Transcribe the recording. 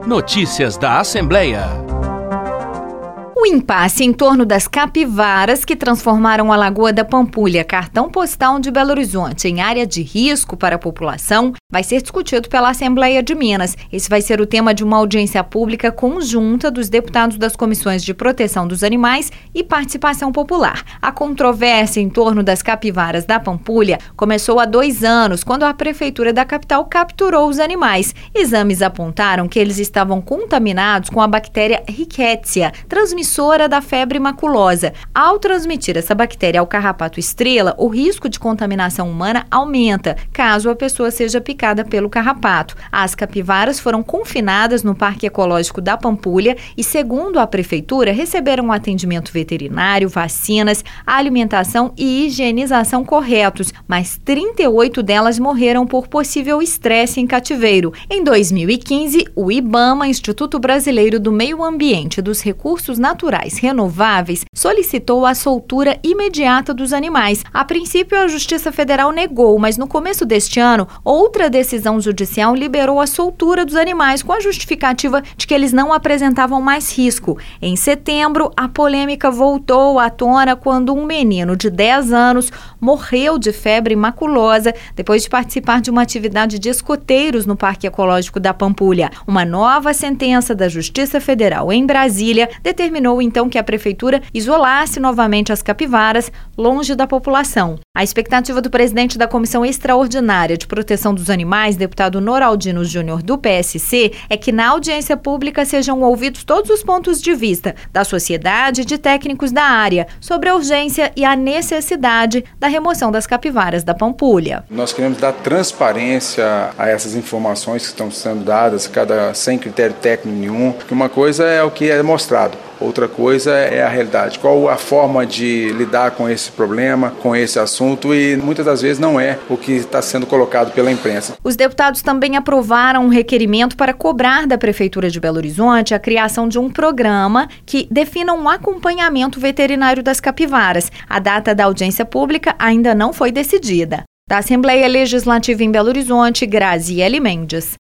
Notícias da Assembleia. O impasse em torno das capivaras que transformaram a Lagoa da Pampulha, cartão postal de Belo Horizonte, em área de risco para a população, vai ser discutido pela Assembleia de Minas. Esse vai ser o tema de uma audiência pública conjunta dos deputados das Comissões de Proteção dos Animais e Participação Popular. A controvérsia em torno das capivaras da Pampulha começou há 2 anos, quando a Prefeitura da capital capturou os animais. Exames apontaram que eles estavam contaminados com a bactéria Rickettsia, transmissora da febre maculosa. Ao transmitir essa bactéria ao carrapato estrela, o risco de contaminação humana aumenta, caso a pessoa seja picada pelo carrapato. As capivaras foram confinadas no Parque Ecológico da Pampulha e, segundo a Prefeitura, receberam atendimento veterinário, vacinas, alimentação e higienização corretos, mas 38 delas morreram por possível estresse em cativeiro. Em 2015, o IBAMA, Instituto Brasileiro do Meio Ambiente e dos Recursos Naturais Renováveis, solicitou a soltura imediata dos animais. A princípio, a Justiça Federal negou, mas no começo deste ano, outra decisão judicial liberou a soltura dos animais com a justificativa de que eles não apresentavam mais risco. Em setembro, a polêmica voltou à tona quando um menino de 10 anos morreu de febre maculosa depois de participar de uma atividade de escoteiros no Parque Ecológico da Pampulha. Uma nova sentença da Justiça Federal em Brasília determinou então que a Prefeitura isolasse novamente as capivaras longe da população. A expectativa do presidente da Comissão Extraordinária de Proteção dos Animais, deputado Noraldino Júnior, do PSC, é que na audiência pública sejam ouvidos todos os pontos de vista da sociedade e de técnicos da área sobre a urgência e a necessidade da remoção das capivaras da Pampulha. Nós queremos dar transparência a essas informações que estão sendo dadas, sem critério técnico nenhum, porque uma coisa é o que é mostrado. Outra coisa é a realidade. Qual a forma de lidar com esse problema, com esse assunto, e muitas das vezes não é o que está sendo colocado pela imprensa. Os deputados também aprovaram um requerimento para cobrar da Prefeitura de Belo Horizonte a criação de um programa que defina um acompanhamento veterinário das capivaras. A data da audiência pública ainda não foi decidida. Da Assembleia Legislativa em Belo Horizonte, Graziele Mendes.